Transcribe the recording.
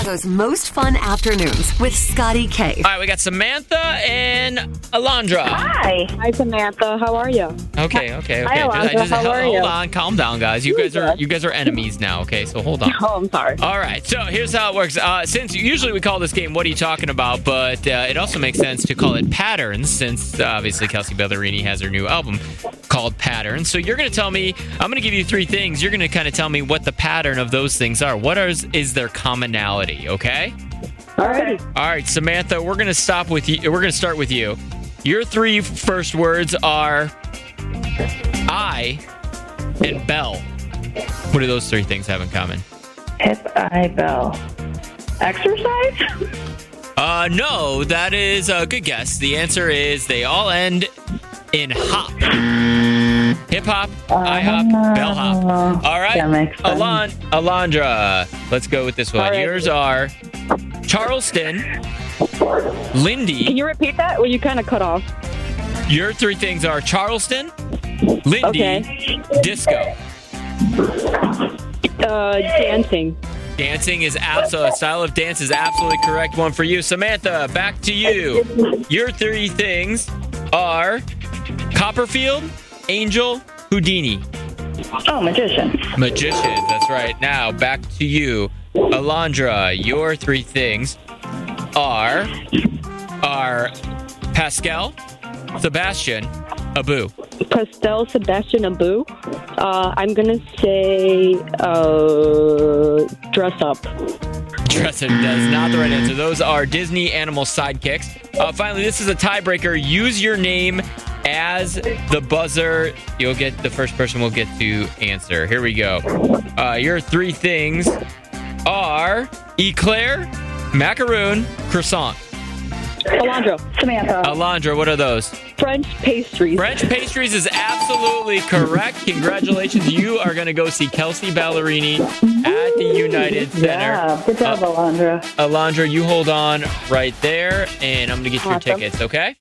Chicago's most fun afternoons with Scotty K. All right, we got Samantha and Alondra. Hi, Samantha. How are you? Okay. Hi, Alondra. How are you? Hold on, calm down, guys. You guys are enemies now. Okay, so hold on. Oh, I'm sorry. All right, so here's how it works. Since usually we call this game "What Are You Talking About," but it also makes sense to call it Patterns, since obviously Kelsea Ballerini has her new album called Patterns. So you're going to tell me, I'm going to give you three things. You're going to kind of tell me what the pattern of those things are. What is their commonality? Okay. All right. All right, Samantha, we're going to start with you. Your three first words are I and bell. What do those three things have in common? Hip, eye, bell. Exercise? No, that is a good guess. The answer is they all end in hop. Hip hop, I hop, bell hop. All right, That makes sense. Alondra, let's go with this one. All right. Yours are Charleston, Lindy. Can you repeat that? Well, you kind of cut off. Your three things are Charleston, Lindy, Okay. disco. Dancing. Dancing is a style of dance is absolutely correct one for you. Samantha, back to you. Your three things are Copperfield, Angel, Houdini. Oh, magician. Magicians, that's right. Now, back to you. Alondra, your three things are Pascal, Sebastian, Abu. Pastel, Sebastian, Abu. I'm going to say dress up. Dresser does not the right answer. Those are Disney animal sidekicks. Finally, this is a tiebreaker. Use your name as the buzzer. The first person will get to answer. Here we go. Your three things are eclair, macaroon, croissant. Alondra. Samantha. Alondra, what are those? French pastries. French pastries is absolutely correct. Congratulations. You are going to go see Kelsea Ballerini at the United Center. Yeah, good job, Alondra. Alondra, you hold on right there, and I'm going to get your Awesome. tickets, okay?